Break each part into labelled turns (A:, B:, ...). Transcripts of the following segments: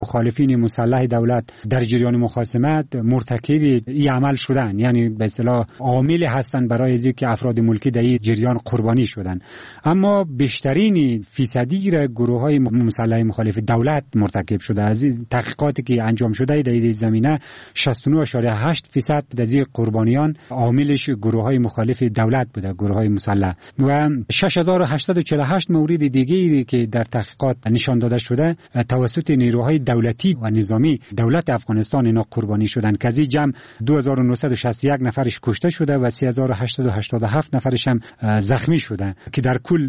A: مخالفین مسلح دولت در جریان مخاصمت مرتکب این عمل شدن، یعنی به اصطلاح عامل هستند برای اینکه افراد ملکی در این جریان قربانی شدن. اما بیشترین فیصدی را گروه‌های مسلح مخالف دولت مرتکب شده. از تحقیقاتی که انجام شده در این زمینه 69.8% از این قربانیان عاملش گروه‌های مخالف دولت بوده، گروه‌های مسلح. و 6848 مورد دیگری که در تحقیقات نشان داده شده توسط نیروهای دولتی و نظامی دولت افغانستان اینا قربانی شدند که از این جمع 2961 نفرش کشته شده و 3887 نفرش هم زخمی شده که در کل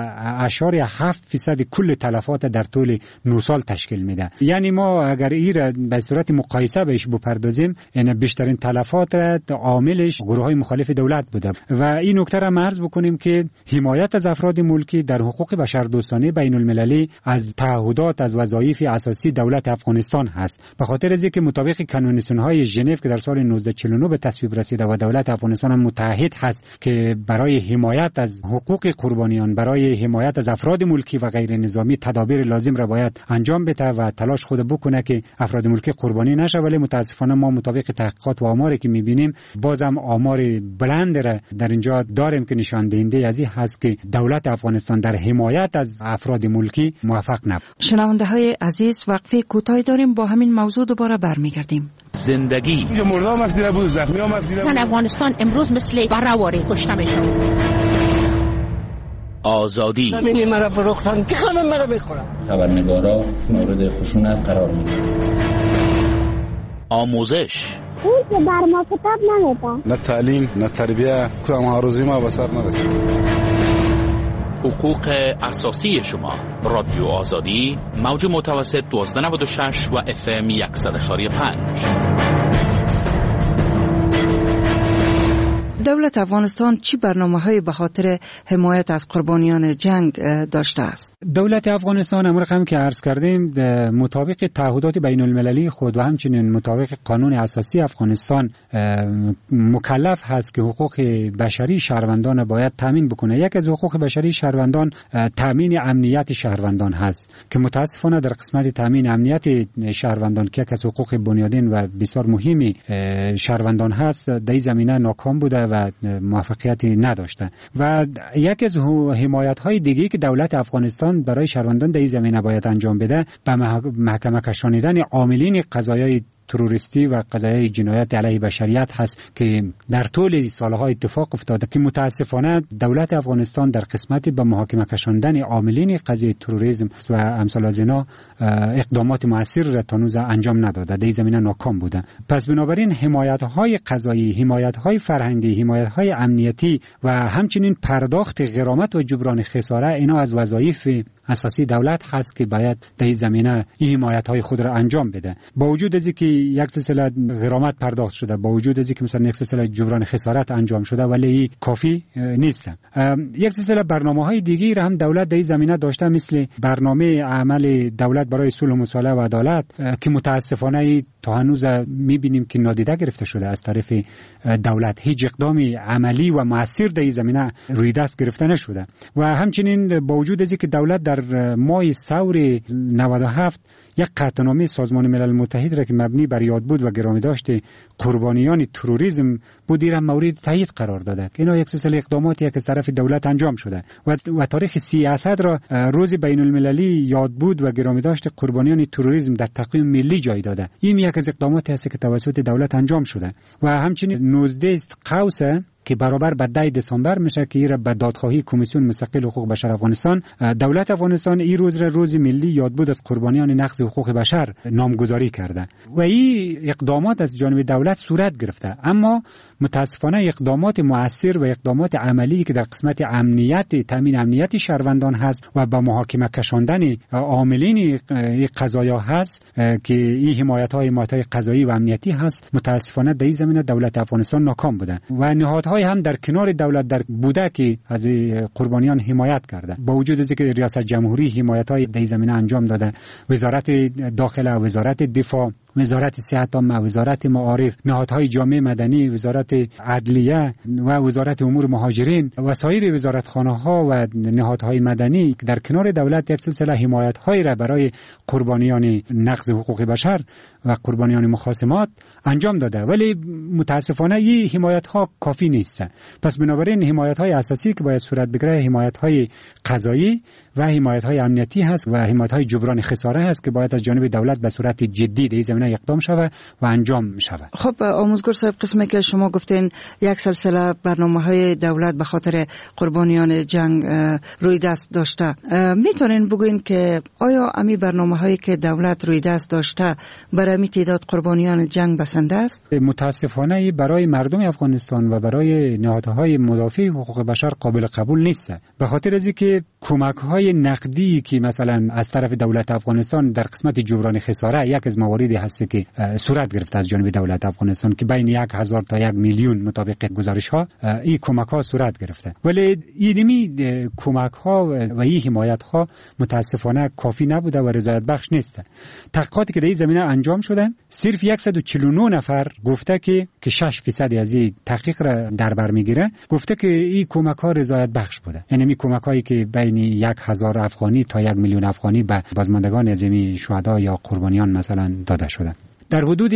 A: 10.7% کل تلفات در طول 9 سال تشکیل میده. یعنی ما اگر این را به صورت مقایسه بهش بپردازیم، یعنی بیشترین تلفات عاملش گروه‌های مخالف دولت بوده. و این نکته را عرض بکنیم که حمایت از افراد ملکی در حقوق بشردوستانه بین المللی از تعهدات از وظایف اساسی دولت افغانستان هست. به خاطر از اینکه مطابق کنوانسیون‌های ژنو که در سال 1949 به تصویب رسیده و دولت افغانستان هم متحد هست که برای حمایت از حقوق قربانیان، برای حمایت از افراد ملکی و غیر نظامی تدابیر لازم را باید انجام بده و تلاش خود بکنه که افراد ملکی قربانی نشه. ولی متاسفانه ما مطابق تحقیقات و آماری که می‌بینیم بازم آمار بلند را در اینجا داریم که نشان دهنده از این هست که دولت افغانستان در حمایت از افراد ملکی موفق نبود.
B: شنونده‌های عزیز، وقفه کوتاهی داریم، با همین موضوع دوباره برمیگردیم.
C: زندگی
D: اینجا مردم مسئله بود، زخمی هم مسئله بود.
E: افغانستان امروز مثل برآوری کشته میشه.
C: آزادی
F: زمینی مرا فروختن که همه مرا میخورن.
G: خبرنگارا مورد خشونت قرار میدن.
C: آموزش
H: اون که بر ما کتاب نمیده،
D: نه تعلیم نه تربیه، کدام هاروزی ما به سر نرسید.
C: حقوق اساسی شما. رادیو آزادی، موج متوسط 1296 و FM 100.5.
B: دولت افغانستان چی برنامه‌های به خاطر حمایت از قربانیان جنگ داشته است؟
A: دولت افغانستان امر هم که عرض کردیم مطابق تعهدات بین المللی خود و همچنین مطابق قانون اساسی افغانستان مکلف هست که حقوق بشری شهروندان باید تامین بکنه. یک از حقوق بشری شهروندان تامین امنیت شهروندان هست که متاسفانه در قسمت تامین امنیت شهروندان که یک از حقوق بنیادین و بسیار مهمی شهروندان هست در این زمینه ناکام بوده و موفقیتی نداشته. و یک از حمایت‌های دیگه‌ای که دولت افغانستان برای شهروندان در این زمینه باید انجام بده به محکمه کشانیدن عاملین قضایای تروریستی و قضایای جنایت علیه بشریت هست که در طول سالها اتفاق افتاده که متاسفانه دولت افغانستان در قسمت به محاکمه کشاندن عاملین قضیه تروریسم و امثال از اینا اقدامات مؤثر را تا هنوز انجام نداده، در این زمینه ناکام بوده. پس بنابراین حمایت‌های قضایی، حمایت‌های فرهنگی، حمایت‌های امنیتی و همچنین پرداخت غرامت و جبران خساره اینا از وظایف اساسی دولت هست که باید در این زمینه این حمایت‌های خود را انجام بده. با وجود از اینکه یک سلسله غرامت پرداخت شده، با وجود از اینکه مثلا یک سلسله جبران خسارت انجام شده، ولی کافی نیست. یک سلسله برنامه‌های دیگه را هم دولت در این زمینه داشته، مثل برنامه عمل دولت برای صلح و مصالحه و عدالت که متاسفانه تا هنوز می‌بینیم که نادیده گرفته شده از طرف دولت. هیچ اقدامی عملی و مؤثر در این زمینه روی دست گرفته نشده. و همچنین با وجود از اینکه دولت در ماه ثور 97 یک قطعنامه سازمان ملل متحد را که مبنی بر یادبود و گرامی داشته قربانیان تروریسم بود را مورد تایید قرار داده. اینا یک سلسله اقداماتی که از طرف دولت انجام شده و تاریخ سیاست را روز بین المللی یادبود و گرامی داشته قربانیان تروریسم در تقویم ملی جای داده. این یک از اقداماتی است که توسط دولت انجام شده. و همچنین 19 قوس که برابر به 10 دسامبر میشه که این به دادخواهی کمیسیون مستقل حقوق بشر افغانستان، دولت افغانستان این روز را روز ملی یادبود از قربانیان نقض حقوق بشر نامگذاری کرده و این اقدامات از جانب دولت صورت گرفته. اما متاسفانه اقدامات مؤثر و اقدامات عملی که در قسمت امنیت، تامین امنیت شهروندان هست و به محاکمه کشاندن عاملین قضایا هست که این حمایت‌های قضایی و امنیتی هست، متاسفانه در این زمینه دولت افغانستان ناکام بوده و نهادهای هم در کنار دولت در بوده که از قربانیان حمایت کرده. با وجود از اینکه ریاست جمهوری حمایت‌های در این زمینه انجام داده، وزارت داخله، وزارت دفاع، وزارت صحت عامه، وزارت معارف، نهادهای جامعه مدنی، وزارت عدلیه و وزارت امور مهاجرین و سایر وزارتخانه‌ها و نهادهای مدنی که در کنار دولت یک سلسله حمایت‌هایی را برای قربانیان نقض حقوق بشر و قربانیان مخاصمات انجام داده، ولی متاسفانه این حمایت‌ها کافی نیست. پس بنابراین حمایت‌های اساسی که باید صورت بگیره حمایت‌های قضایی و حمایت‌های امنیتی هست و حمایت‌های جبران خساره هست که باید از جانب دولت به صورت جدی در این زمینه اقدام شود و انجام شود.
B: خب آموزگار صاحب، قسمی که شما گفتین یک سلسله برنامه‌های دولت به خاطر قربانیان جنگ روی دست داشته، میتونین بگوین که آیا امی برنامه‌هایی که دولت روی دست داشته برای می تعداد قربانیان جنگ بسنده است؟
A: متاسفانه برای مردم افغانستان و برای نهادهای مدافع حقوق بشر قابل قبول نیست، به خاطر از اینکه کمک‌های نقدی که مثلا از طرف دولت افغانستان در قسمت جبران خساره یک از مواردی هست که صورت گرفته از جانب دولت افغانستان که بین 1000 تا 1 میلیون مطابق گزارش‌ها این کمک‌ها صورت گرفته، ولی اینمی کمک‌ها و این حمایت‌ها متاسفانه کافی نبوده و رضایت بخش نیست. تحقیقاتی که در این زمینه انجام شده، صرف 149 نفر گفته که 6% از این تحقیق را در بر میگیره، گفته که این کمک‌ها رضایت بخش بوده. یعنی این کمک‌هایی که بین 1000 افغانی تا 1 میلیون افغانی به بازماندگان از این شهدا یا قربانیان مثلا داده شده. در حدود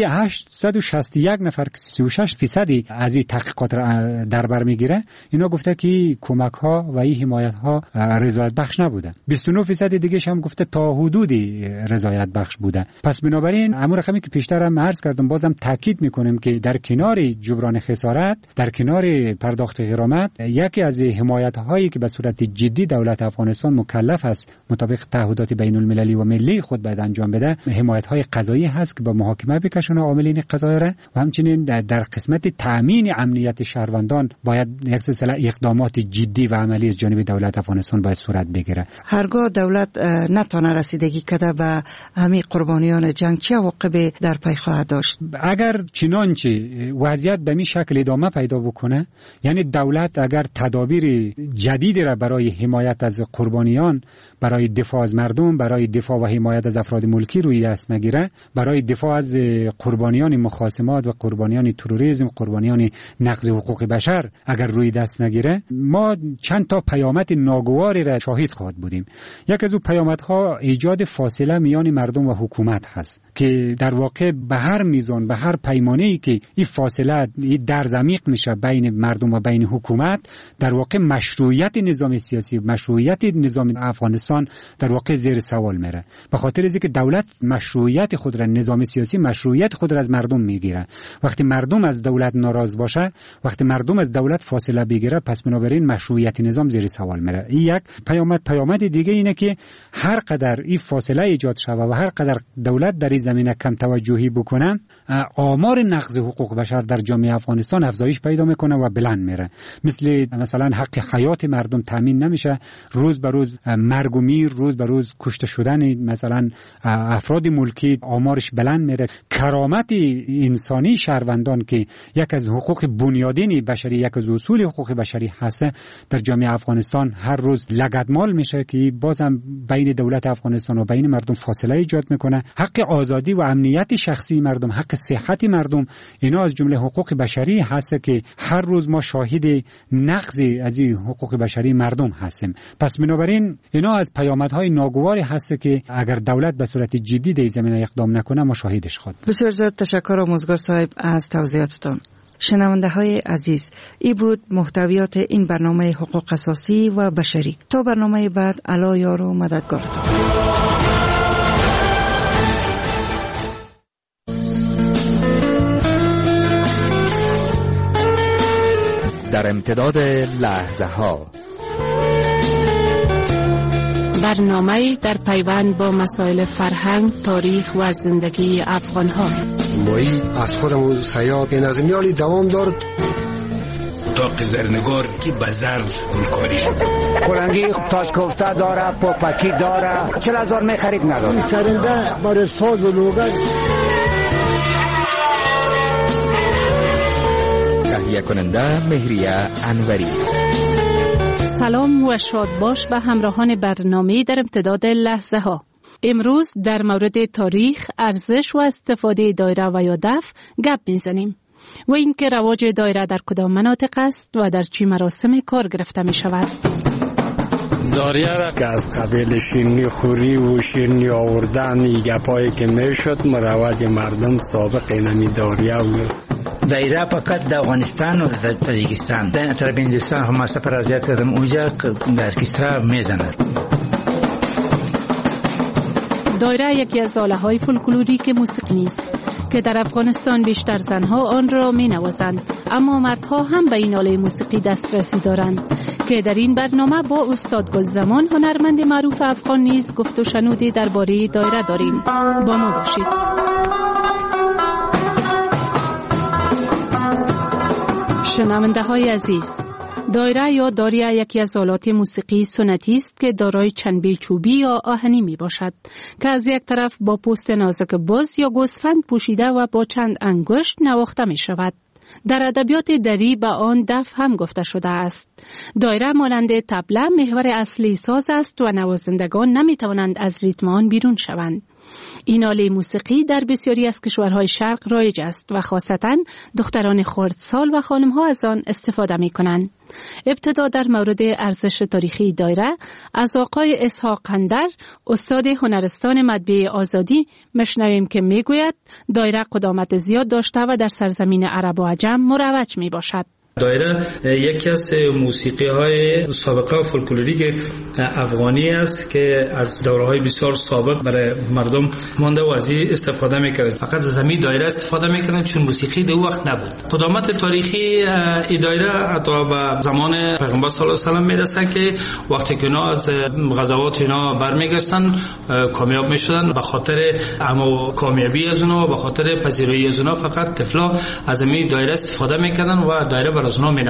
A: 861 نفر که 36% از این تحقیقات را در بر میگیره، اینا گفته که کمک ها و این حمایت ها رضایت بخش نبوده. 29% دیگه هم گفته تا حدودی رضایت بخش بوده. پس بنابراین امور رقمی که پیشتر هم عرض کردم بازم تاکید میکنیم که در کنار جبران خسارت، در کنار پرداخت غرامت، یکی از حمایت هایی که به صورت جدی دولت افغانستان مکلف است مطابق تعهدات بین المللی و ملی خود باید انجام بده، حمایت های قضایی هست که با محاکمه بکشونه عاملین قضایی را و همچنین در قسمت تامین امنیت شهروندان باید یک سلسله اقدامات جدی و عملی از جانب دولت افغانستان باید صورت بگیره.
B: هرگاه دولت نتونه رسیدگی کرده به همین قربانیان جنگ، چه عواقبی در پی خواهد داشت؟ اگر
A: چنانچه وضعیت به این شکل ادامه پیدا بکنه، یعنی دولت اگر تدابیر جدیدی را برای حمایت از قربانیان، برای دفاع از مردم، برای دفاع و حمایت از افراد ملکی روی دست نگیره، برای دفاع از قربانیان مخاصمات و قربانیان تروریسم، قربانیان نقض حقوق بشر اگر روی دست نگیره، ما چند تا پیامد ناگواری را شاهد خواهد بودیم. یک از اون پیامدها ایجاد فاصله میان مردم و حکومت هست که در واقع به هر میزان، به هر پیمانه‌ای که این فاصله درز عمیق میشه بین مردم و بین حکومت، در واقع مشروعیت نظام سیاسی، مشروعیت نظام افغانستان در واقع زیر سوال میره. به خاطر اینکه دولت مشروعیت خود را، نظام سیاسی مشروعیت خود را از مردم میگیره. وقتی مردم از دولت ناراض باشه، وقتی مردم از دولت فاصله بگیره، پس بنابراین مشروعیت نظام زیر سوال میره. این یک پیامد دیگه اینه که هر قدر این فاصله ایجاد شود و هر قدر دولت در این زمینه کم توجهی بکنه، آمار نقض حقوق بشر در جامعه افغانستان افزایش پیدا میکنه و بلند میره. مثلا حق حیات مردم تامین نمیشه، روز به روز مرگ و میر، روز به روز کشته شدن مثلا افراد ملکی آمارش بلند میره. کرامت انسانی شهروندان که یک از حقوق بنیادین بشری، یک از اصول حقوق بشری هست، در جامعه افغانستان هر روز لگدمال میشه که بازم بین دولت افغانستان و بین مردم فاصله ایجاد میکنه. حق آزادی و امنیت شخصی مردم، حق صحت مردم، اینا از جمله حقوق بشری هست که هر روز ما شاهد نقض از این حقوق بشری مردم هستیم. پس بنابراین اینا از پیامدهای ناگواری هست که اگر دولت به صورت جدی در زمینه اقدام نکنه ما شاهدش خواهیم.
B: بسیار زیاد تشکر آموزگار صاحب از توضیحاتتان. شنونده های عزیز، ای بود محتویات این برنامه حقوق اساسی و بشری. تا برنامه بعد، الا یار و مددگارتان.
C: در امتداد لحظه ها،
I: برنامه در پیوند با مسائل فرهنگ، تاریخ و زندگی افغان ها.
J: مایی از خودمون سیاد نظمیالی دوام دارد
K: تا قزرنگار که بزرد گلکاری شده.
F: کلنگی تاج کوفته داره، پاپکی داره، 40,000 می خرید نداره.
J: سرنده برای ساز و لوگن.
C: تهیه کننده مهریه انوری.
I: سلام و شاد باش به همراهان برنامه در امتداد لحظه ها. امروز در مورد تاریخ، ارزش و استفاده دایره و یا دف گپ میزنیم و اینکه رواج دایره در کدام مناطق است و در چه مراسم کار گرفته می شود.
L: دایره را که از قبیل شیرنی خوری و شیرنی آوردن گپایی که میشد مروج مردم سابق اینمی دایره و
M: دایره فقط در افغانستان و در تاجیکستان در طرف هندوستان هم سفر ازیاد کردم اونجا در کسرا میزند.
I: دایره یکی از آله‌های فولکلوریک موسیقی نیست که در افغانستان بیشتر زنها آن را می نوازند، اما مردها هم به این آله موسیقی دسترسی دارند که در این برنامه با استاد گلزمان هنرمند معروف افغان نیز گفت و شنودی درباره دایره داریم. با ما باشید. شنونده های عزیز، دایره یا داریه یکی از آلات موسیقی سنتی است که دارای چنبه چوبی یا آهنی می باشد که از یک طرف با پوست نازک بز یا گوسفند پوشیده و با چند انگشت نواخته می شود. در ادبیات دری به آن دف هم گفته شده است. دایره مانند طبله محور اصلی ساز است و نوازندگان نمی توانند از ریتم آن بیرون شوند. این آله موسیقی در بسیاری از کشورهای شرق رایج است و خاصتاً دختران خردسال و خانم‌ها از آن استفاده می‌کنند. ابتدا در مورد ارزش تاریخی دایره از آقای اسحاق قندر، استاد هنرستان مطبعه آزادی، میشنویم که میگوید دایره قدامت زیاد داشته و در سرزمین عرب و عجم مروج میباشد.
N: دایره یکی از موسیقی‌های سابقه فولکلوریک افغانی است که از دوره‌های بسیار سابق برای مردم مانده و از این استفاده می‌کردند. فقط از همین دایره استفاده می‌کردند چون موسیقی در وقت نبود. قدامت تاریخی این دایره حتی به زمان پیغمبر صلی الله علیه و آله میرسه که وقتی که اینا از غزوات اینا برمیگشتن کامیاب میشدن، به خاطر کامیابی از اونها و به خاطر پذیرایی از اونها فقط طفلا از همین دایره استفاده می‌کردن و دایره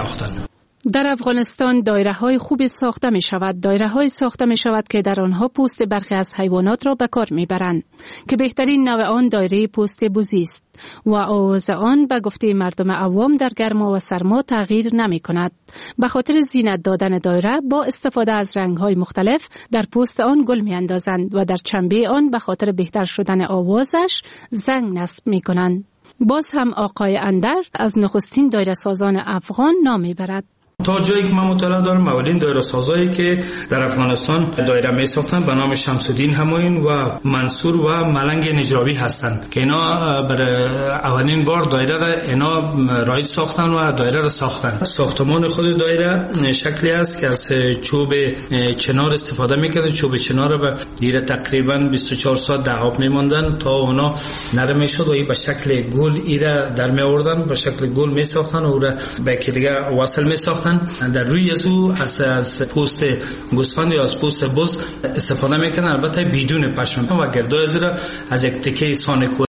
I: در افغانستان دایره های خوب ساخته می شود. دایره های ساخته می شود که در آنها پوست برخی از حیوانات را به کار می برند که بهترین نوع آن دایره پوست بزی است و آواز آن به گفته مردم عوام در گرما و سرما تغییر نمی کند. به خاطر زینت دادن دایره با استفاده از رنگ های مختلف در پوست آن گل می اندازند و در چنبه آن به خاطر بهتر شدن آوازش زنگ نصب می کنند. باز هم آقای اندر از نخستین دایره سازان افغان نام میبرد.
N: تا جایی که من مطالعه دارم اولین دایره سازایی که در افغانستان دایره می ساختن به نام شمس الدین همایون و منصور و ملنگ نجراوی هستند که اینا برای اولین بار دایره را اینا رایج ساختن و دایره را ساختن. ساختمان خود دایره شکلی است که از چوب چنار استفاده می‌کردن. چوب چنار را به دیره تقریبا 24 ساعت در آب می‌ماندن تا اونا نرم می‌شد و این به شکل گل ایرا در می آوردن، به شکل گل می‌ساختن و او را به یکی دیگه وصل می‌ساختن. در روی او از پوست گوسفند یا از پوست بز استفاده میکنن، البته بدون پشم و گردای از یک تکه سانه